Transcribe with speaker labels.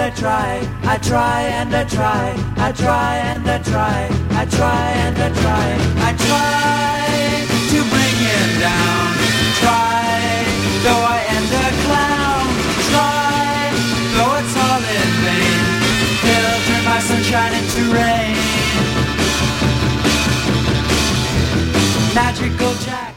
Speaker 1: I try, I try and I try, I try and I try, I try and I try, I try to bring him down. Try, though I end a clown. Try, though it's all in vain. He'll turn my sunshine into rain. Magical Jack.